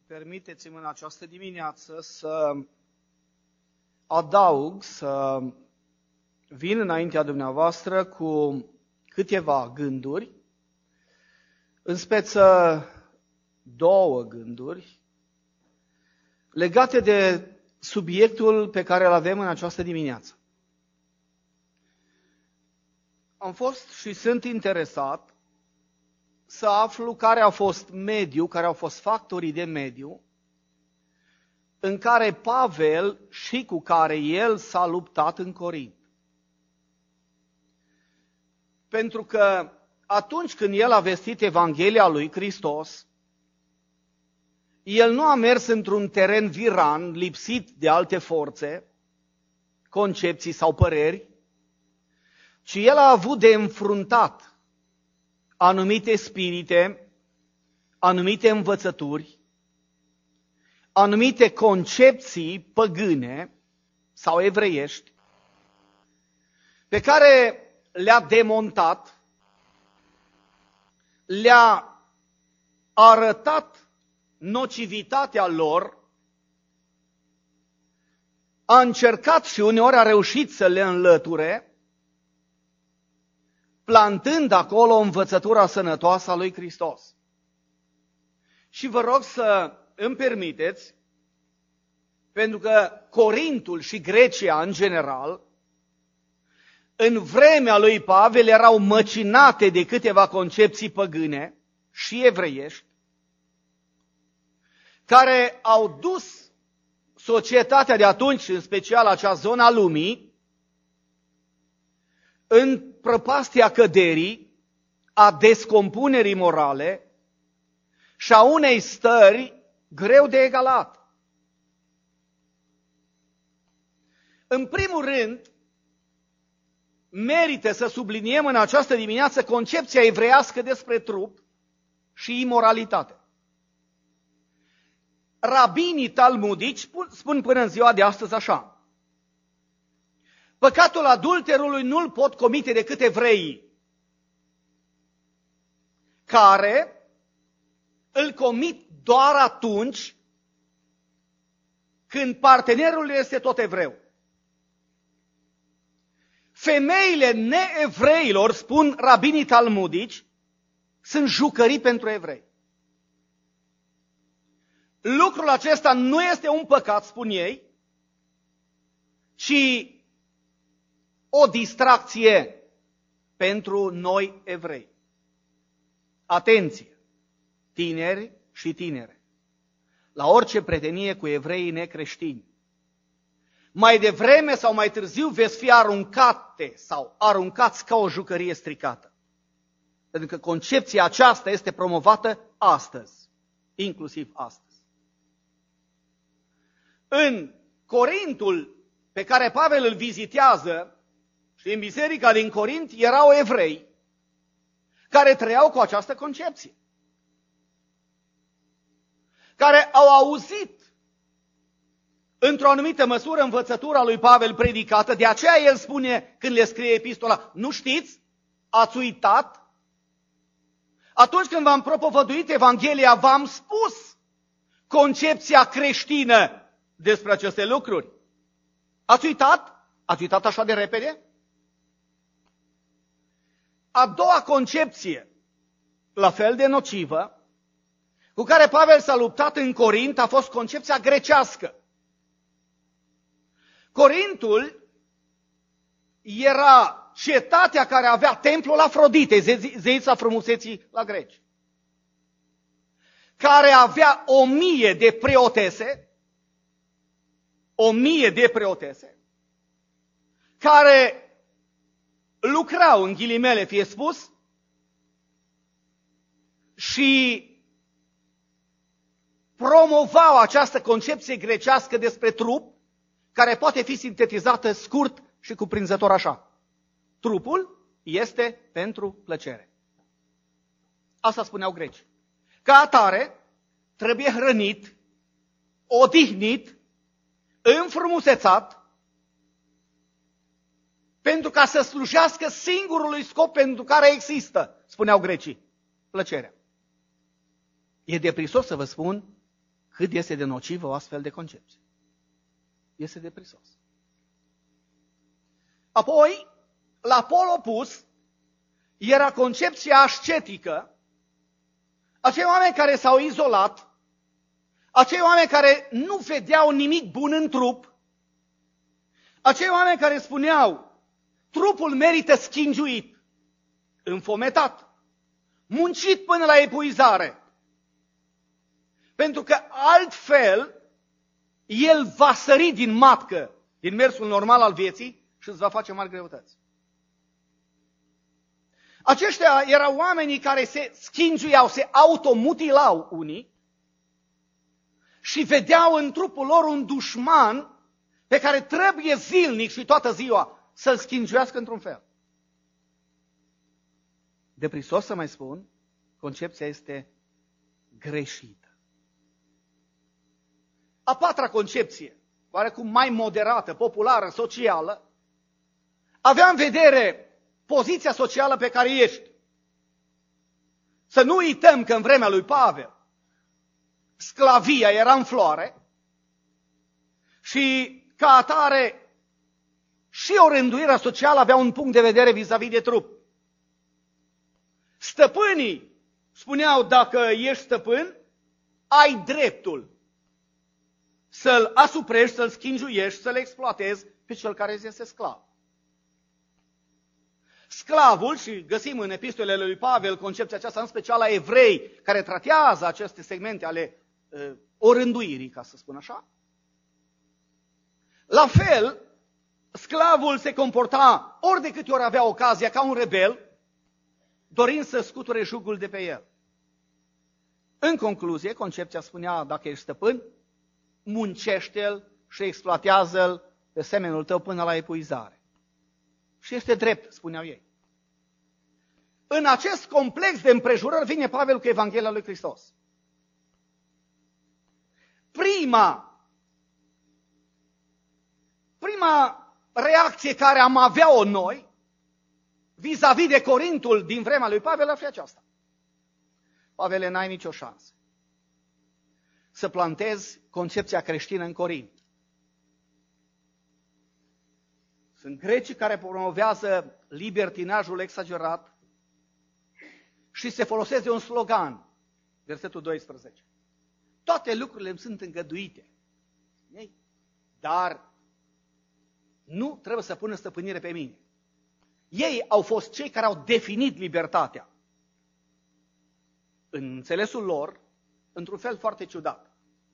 Permiteți-mi în această dimineață să adaug, să vin înaintea dumneavoastră cu câteva gânduri, în speță două gânduri, legate de subiectul pe care îl avem în această dimineață. Am fost și sunt interesat să aflu care a fost mediul, care au fost factorii de mediu în care Pavel și cu care el s-a luptat în Corint. Pentru că atunci când el a vestit Evanghelia lui Hristos, el nu a mers într-un teren viran, lipsit de alte forțe, concepții sau păreri, ci el a avut de înfruntat anumite spirite, anumite învățături, anumite concepții păgâne sau evreiești, pe care le-a demontat, le-a arătat nocivitatea lor, a încercat și uneori a reușit să le înlăture, plantând acolo învățătura sănătoasă a lui Hristos. Și vă rog să îmi permiteți, pentru că Corintul și Grecia în general, în vremea lui Pavel erau măcinate de câteva concepții păgâne și evreiești, care au dus societatea de atunci, în special acea zonă a lumii, în prăpastia căderii, a descompunerii morale și a unei stări greu de egalat. În primul rând, merită să subliniem în această dimineață concepția evreiască despre trup și imoralitate. Rabinii talmudici spun până în ziua de astăzi așa: păcatul adulterului nu-l pot comite decât evreii, care îl comit doar atunci când partenerul este tot evreu. Femeile neevreilor, spun rabinii talmudici, sunt jucării pentru evrei. Lucrul acesta nu este un păcat, spun ei, ci o distracție pentru noi evrei. Atenție, tineri și tinere, la orice prietenie cu evreii necreștini. Mai devreme sau mai târziu veți fi aruncate sau aruncați ca o jucărie stricată. Pentru că concepția aceasta este promovată astăzi, inclusiv astăzi. În Corintul pe care Pavel îl vizitează și în biserica din Corint erau evrei care trăiau cu această concepție, care au auzit într-o anumită măsură învățătura lui Pavel predicată, de aceea el spune când le scrie epistola: nu știți? Ați uitat? Atunci când v-am propovăduit Evanghelia, v-am spus concepția creștină despre aceste lucruri. Ați uitat? Ați uitat așa de repede? A doua concepție, la fel de nocivă, cu care Pavel s-a luptat în Corint, a fost concepția grecească. Corintul era cetatea care avea templul Afroditei, zeița frumuseții la greci, care avea 1000 de preotese, 1000 de preotese, care lucrau, în ghilimele fie spus, și promovau această concepție grecească despre trup, care poate fi sintetizată scurt și cuprinzător așa: trupul este pentru plăcere. Asta spuneau grecii. Ca atare, trebuie hrănit, odihnit, înfrumusețat, pentru ca să slujească singurului scop pentru care există, spuneau grecii: plăcerea. E deprisos să vă spun cât este de nocivă o astfel de concepție. Este de prisos. Apoi, la pol opus, era concepția ascetică, acei oameni care s-au izolat, acei oameni care nu vedeau nimic bun în trup, acei oameni care spuneau, trupul merită schingiuit, înfometat, muncit până la epuizare, pentru că altfel el va sări din matcă, din mersul normal al vieții și îți va face mari greutăți. Aceștia erau oamenii care se schingiuiau, se automutilau unii și vedeau în trupul lor un dușman pe care trebuie zilnic și toată ziua să-l schingiuiască într-un fel. De prisos să mai spun, concepția este greșită. A patra concepție, oarecum mai moderată, populară, socială, avea în vedere poziția socială pe care ești. Să nu uităm că în vremea lui Pavel, sclavia era în floare și ca atare și o rânduire socială avea un punct de vedere vis-a-vis de trup. Stăpânii spuneau, dacă ești stăpân, ai dreptul să-l asuprești, să-l schingiuiești, să-l exploatezi pe cel care îți este sclav. Sclavul, și găsim în epistolele lui Pavel concepția aceasta, în special la evrei, care tratează aceste segmente ale orânduirii, ca să spun așa. La fel, sclavul se comporta ori de câte ori avea ocazia ca un rebel, dorind să scuture jugul de pe el. În concluzie, concepția spunea, dacă ești stăpân, muncește-l și exploatează-l pe semenul tău până la epuizare. Și este drept, spuneau ei. În acest complex de împrejurări vine Pavel cu Evanghelia lui Hristos. Prima reacție care am avea-o noi, vis-a-vis de Corintul din vremea lui Pavel, ar fi aceasta. Pavele, n-ai nicio șansă să plantezi concepția creștină în Corint. Sunt grecii care promovează libertinajul exagerat și se folosesc de un slogan, versetul 12. Toate lucrurile îmi sunt îngăduite, dar nu trebuie să pună stăpânire pe mine. Ei au fost cei care au definit libertatea în înțelesul lor, într-un fel foarte ciudat.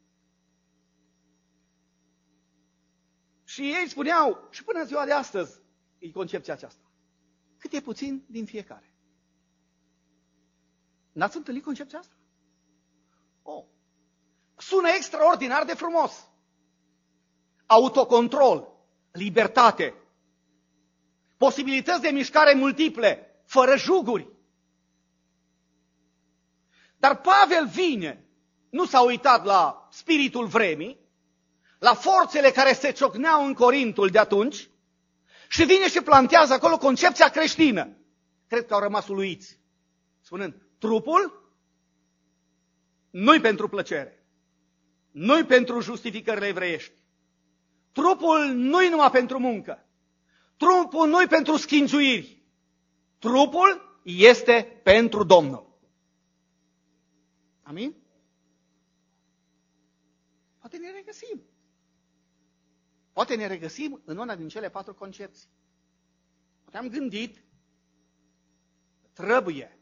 Și ei spuneau, și până în ziua de astăzi, e concepția aceasta. Cât e puțin din fiecare. N-ați întâlnit concepția asta? Sună extraordinar de frumos. Autocontrol, libertate, posibilități de mișcare multiple, fără juguri. Dar Pavel vine, nu s-a uitat la spiritul vremii, la forțele care se ciocneau în Corintul de atunci și vine și plantează acolo concepția creștină. Cred că au rămas uluiți, spunând, trupul nu-i pentru plăcere, nu-i pentru justificările evreiești, trupul nu-i numai pentru muncă, trupul nu-i pentru schingiuiri, trupul este pentru Domnul. Amin? Poate ne regăsim. Poate ne regăsim în una din cele 4 concepții. Poate am gândit, trebuie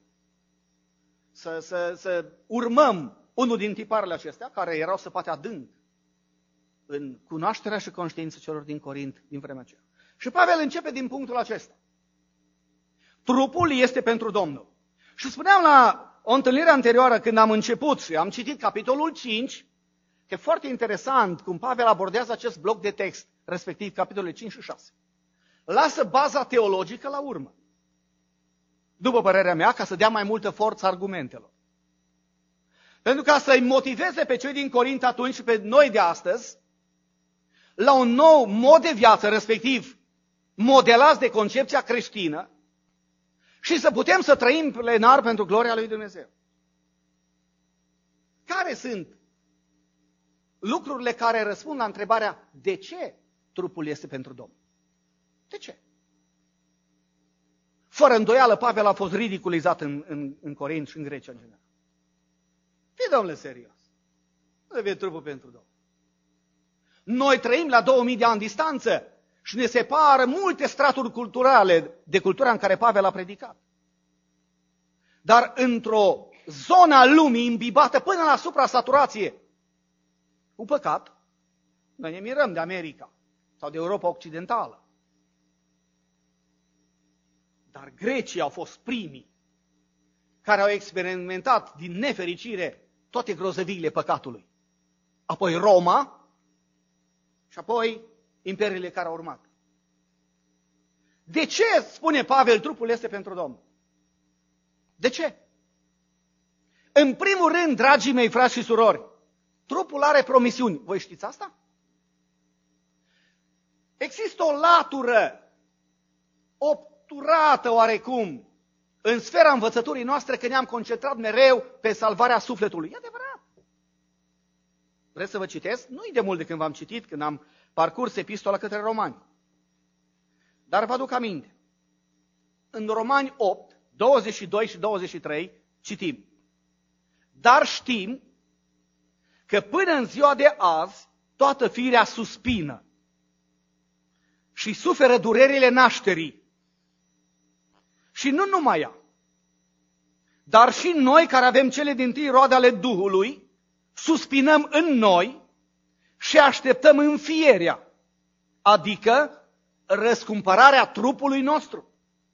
să urmăm unul din tiparele acestea, care erau săpate adânc în cunoașterea și conștiința celor din Corint din vremea aceea. Și Pavel începe din punctul acesta. Trupul este pentru Domnul. Și spuneam la o întâlnire anterioară, când am început și am citit capitolul 5, că e foarte interesant cum Pavel abordează acest bloc de text, respectiv capitolele 5 și 6. Lasă baza teologică la urmă, după părerea mea, ca să dea mai multă forță argumentelor. Pentru ca să-i motiveze pe cei din Corint atunci și pe noi de astăzi la un nou mod de viață, respectiv modelați de concepția creștină, și să putem să trăim plenar pentru gloria lui Dumnezeu. Care sunt lucrurile care răspund la întrebarea de ce trupul este pentru Domnul. De ce? Fără îndoială, Pavel a fost ridiculizat în Corint și în Grecia în general. Fii, domnule, serios. Nu devine trupul pentru Domnul. Noi trăim la 2000 de ani distanță și ne separă multe straturi culturale de cultura în care Pavel a predicat. Dar într-o zonă a lumii imbibată până la supra-saturație cu păcat, noi ne mirăm de America sau de Europa Occidentală. Dar grecii au fost primii care au experimentat din nefericire toate grozăviile păcatului. Apoi Roma și apoi imperiile care au urmat. De ce, spune Pavel, trupul este pentru Domnul? De ce? În primul rând, dragii mei frați și surori, trupul are promisiuni. Voi știți asta? Există o latură obturată oarecum în sfera învățăturii noastre că ne-am concentrat mereu pe salvarea sufletului. E adevărat. Vreți să vă citesc? Nu-i de mult de când v-am citit, când am parcurs epistola către Romani. Dar vă aduc aminte. În Romani 8, 22 și 23 citim. Dar știm că până în ziua de azi toată firea suspină și suferă durerile nașterii. Și nu numai ea, dar și noi care avem cele dintâi roade ale Duhului, suspinăm în noi și așteptăm înfierea, adică răscumpărarea trupului nostru.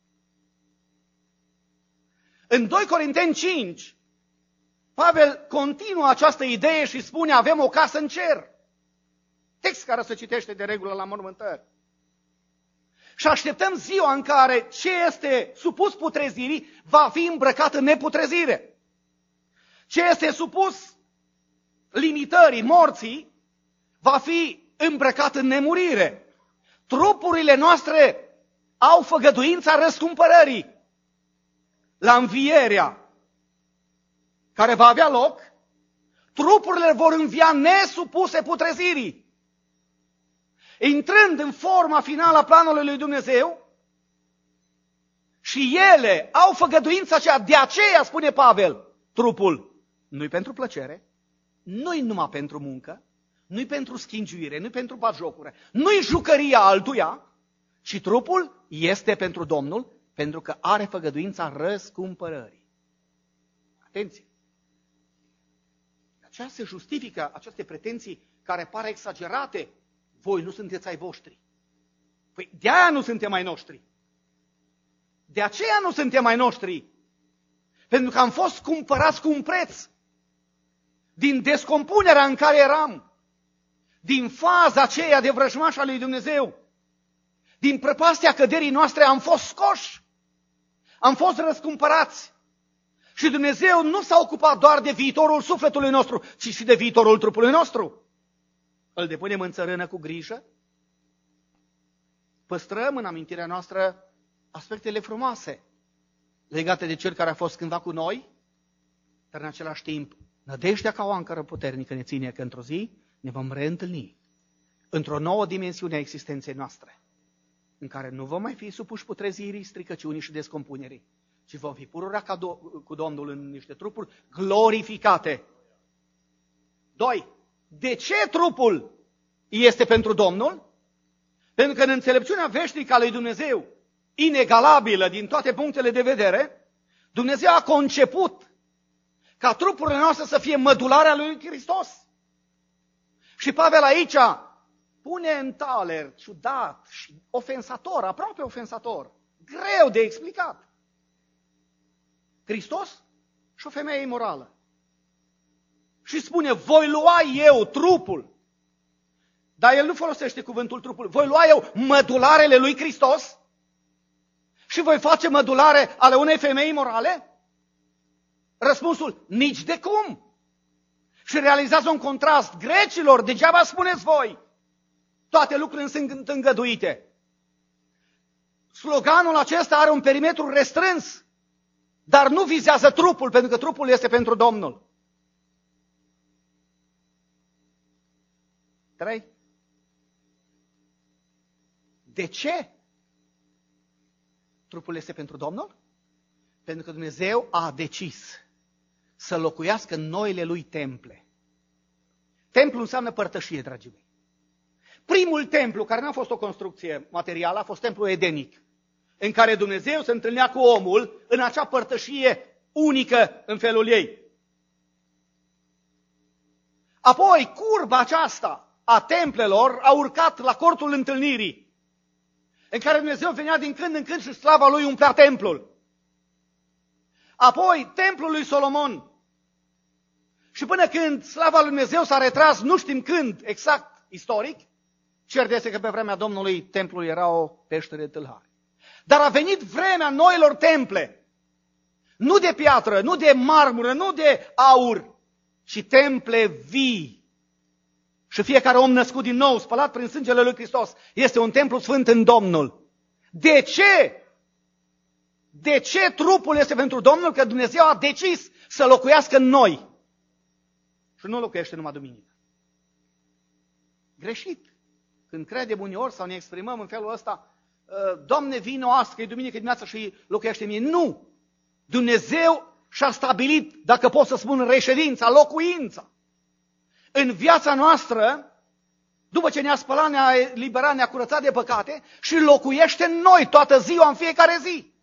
În 2 Corinteni 5, Pavel continuă această idee și spune, avem o casă în cer. Text care se citește de regulă la mormântări. Și așteptăm ziua în care ce este supus putrezirii va fi îmbrăcat în neputrezire. Ce este supus limitării, morții, va fi îmbrăcat în nemurire. Trupurile noastre au făgăduința răscumpărării. La învierea care va avea loc, trupurile vor învia nesupuse putrezirii. Intrând în forma finală a planului lui Dumnezeu, și ele au făgăduința aceea. De aceea, spune Pavel, trupul nu-i pentru plăcere, nu-i numai pentru muncă, nu-i pentru schingiuire, nu-i pentru batjocură, nu-i jucăria altuia, ci trupul este pentru Domnul, pentru că are făgăduința răscumpărării. Atenție! De aceea se justifică aceste pretenții care par exagerate. Voi nu sunteți ai voștri. Păi de-aia nu suntem ai noștri. De aceea nu suntem ai noștri. Pentru că am fost cumpărați cu un preț. Din descompunerea în care eram. Din faza aceea de vrăjmaș al lui Dumnezeu. Din prăpastia căderii noastre am fost scoși. Am fost răscumpărați. Și Dumnezeu nu s-a ocupat doar de viitorul sufletului nostru, ci și de viitorul trupului nostru. Îl depunem în țărână cu grijă. Păstrăm în amintirea noastră aspectele frumoase legate de Cel care a fost cândva cu noi, dar în același timp nădejdea ca o ancoră puternică ne ține că într-o zi ne vom reîntâlni într-o nouă dimensiune a existenței noastre, în care nu vom mai fi supuși putrezirii, stricăciunii și descompunerii, ci vom fi pururea cu Domnul în niște trupuri glorificate. 2. De ce trupul este pentru Domnul? Pentru că în înțelepciunea veșnică a lui Dumnezeu, inegalabilă din toate punctele de vedere, Dumnezeu a conceput ca trupurile noastre să fie mădularea lui Hristos. Și Pavel aici pune în taler ciudat și ofensator, aproape ofensator, greu de explicat. Hristos și o femeie imorală. Și spune, voi lua eu trupul. Dar el nu folosește cuvântul trupul. Voi lua eu mădularele lui Hristos? Și voi face mădulare ale unei femei imorale? Răspunsul, nici de cum. Și realizează un contrast. Grecilor, degeaba spuneți voi, toate lucrurile sunt îngăduite. Sloganul acesta are un perimetru restrâns, dar nu vizează trupul, pentru că trupul este pentru Domnul. 3. De ce trupul este pentru Domnul? Pentru că Dumnezeu a decis să locuiască în noile lui temple. Templu înseamnă părtășie, dragii mei. Primul templu, care n-a fost o construcție materială, a fost templul edenic, în care Dumnezeu se întâlnea cu omul în acea părtășie unică în felul ei. Apoi, curba aceasta a templelor a urcat la cortul întâlnirii, în care Dumnezeu venea din când în când și slava lui umplea templul. Apoi, templul lui Solomon. Și până când slava lui Dumnezeu s-a retras, nu știm când exact istoric, cert este că pe vremea Domnului templul era o peștere de tâlhari. Dar a venit vremea noilor temple, nu de piatră, nu de marmură, nu de aur, ci temple vii. Și fiecare om născut din nou, spălat prin sângele lui Hristos, este un templu sfânt în Domnul. De ce? De ce trupul este pentru Domnul? Că Dumnezeu a decis să locuiască în noi. Și nu locuiește numai duminică. Greșit. Când credem uneori sau ne exprimăm în felul ăsta, Doamne, vino astăzi, că e duminică dimineața și locuiește mie. Nu! Dumnezeu și-a stabilit, dacă pot să spun, reședința, locuința. În viața noastră, după ce ne-a spălat, ne-a eliberat, ne-a curățat de păcate și locuiește în noi toată ziua, în fiecare zi.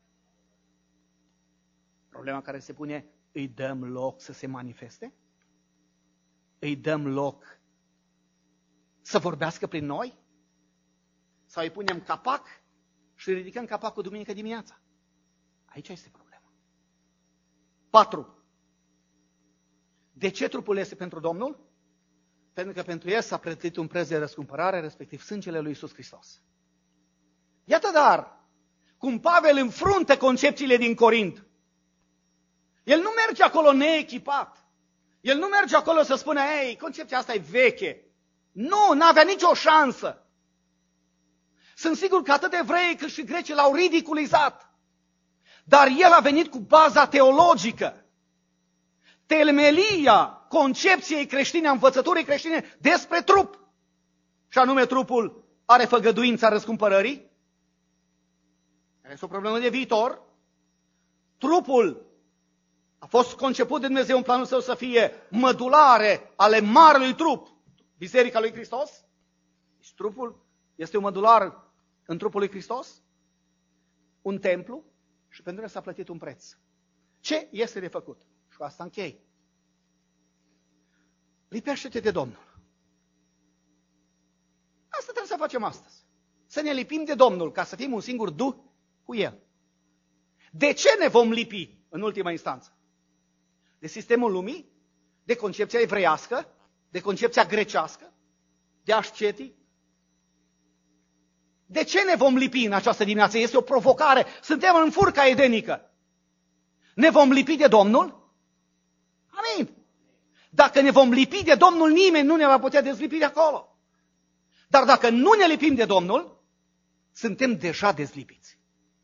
Problema care se pune, îi dăm loc să se manifeste? Îi dăm loc să vorbească prin noi? Sau îi punem capac și ridicăm capacul duminică dimineața? Aici este problema. 4. De ce trupul este pentru Domnul? Pentru că pentru el s-a plătit un preț de răscumpărare, respectiv sângele lui Iisus Hristos. Iată dar cum Pavel înfruntă concepțiile din Corint. El nu merge acolo neechipat. El nu merge acolo să spună, ei, concepția asta e veche. Nu, n-avea nicio șansă. Sunt sigur că atât evrei cât și grecii l-au ridiculizat. Dar el a venit cu baza teologică. Temelia concepției creștine, a învățăturii creștine despre trup. Și anume trupul are făgăduința răscumpărării. Este o problemă de viitor. Trupul a fost conceput de Dumnezeu în planul său să fie mădulare ale marelui trup, Biserica lui Hristos. Deci trupul este un mădular în trupul lui Hristos, un templu, și pentru el s-a plătit un preț. Ce este de făcut? Și cu asta închei. Lipește-te de Domnul. Asta trebuie să facem astăzi. Să ne lipim de Domnul, ca să fim un singur duh cu El. De ce ne vom lipi în ultima instanță? De sistemul lumii? De concepția evreiască? De concepția grecească? De ascetii? De ce ne vom lipi în această dimineață? Este o provocare. Suntem în furca edenică. Ne vom lipi de Domnul? Amin. Dacă ne vom lipi de Domnul, nimeni nu ne va putea dezlipi de acolo. Dar dacă nu ne lipim de Domnul, suntem deja dezlipiți.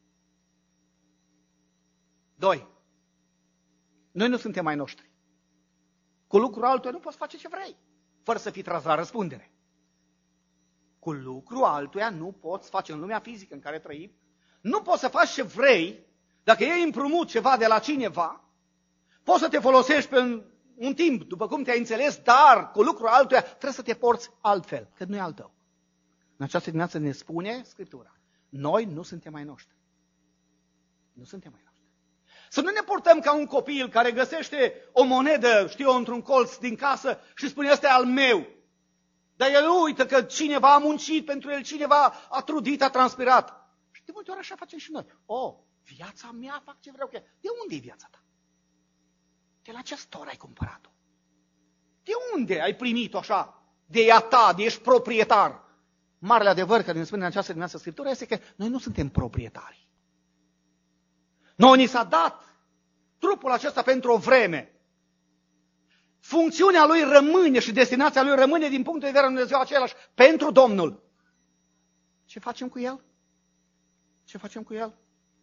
2. Noi nu suntem ai noștri. Cu lucrul altuia nu poți face ce vrei, fără să fii tras la răspundere. Cu lucru altuia nu poți face în lumea fizică în care trăim. Nu poți să faci ce vrei. Dacă iei împrumut ceva de la cineva, poți să te folosești pe un timp, după cum te-ai înțeles, dar cu lucru altuia trebuie să te porți altfel, că nu e al tău. În această dimineață ne spune Scriptura, noi nu suntem ai noștri. Nu suntem ai noștri. Să nu ne portăm ca un copil care găsește o monedă, știu eu, într-un colț din casă și spune, ăsta e al meu. Dar el uită că cineva a muncit pentru el, cineva a trudit, a transpirat. Și de multe ori așa facem și noi. Viața mea, fac ce vreau. De unde e viața ta? De la ce store ai cumpărat-o? De unde ai primit-o așa? De ea ta, de ești proprietar. Marele adevăr care ne spune în această dimineață Scriptura este că noi nu suntem proprietari. Noi ni s-a dat trupul acesta pentru o vreme. Funcțiunea lui rămâne și destinația lui rămâne din punctul de vedere al Dumnezeu același pentru Domnul. Ce facem cu el? Ce facem cu el?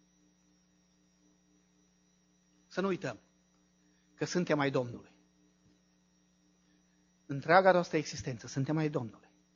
Să nu uităm că suntem ai Domnului. Întreaga noastră existență, suntem ai Domnului.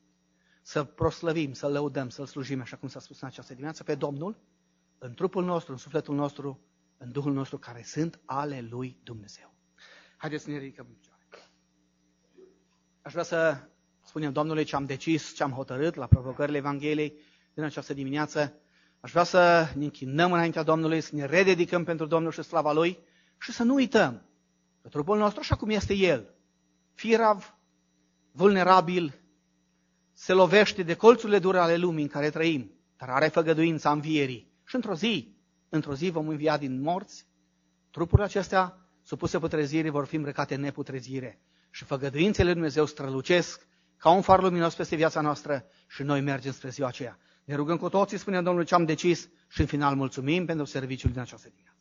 să proslăvim, să lăudăm, să-L slujim, așa cum s-a spus în această dimineață, pe Domnul, în trupul nostru, în sufletul nostru, în Duhul nostru, care sunt ale lui Dumnezeu. Haideți să ne ridicăm în picioare. Aș vrea să spunem Domnului ce am decis, ce am hotărât la provocările Evangheliei din această dimineață. Aș vrea să ne închinăm înaintea Domnului, să ne rededicăm pentru Domnul și slava Lui și să nu uităm că trupul nostru, așa cum este El, firav, vulnerabil, se lovește de colțurile dure ale lumii în care trăim, dar are făgăduința învierii. Și într-o zi vom învia din morți, trupurile acestea, supuse putrezirii, vor fi îmbrăcate în neputrezire. Și făgăduințele lui Dumnezeu strălucesc ca un far luminos peste viața noastră și noi mergem spre ziua aceea. Ne rugăm cu toții, spunem Domnului ce am decis și în final mulțumim pentru serviciul din această dimineață.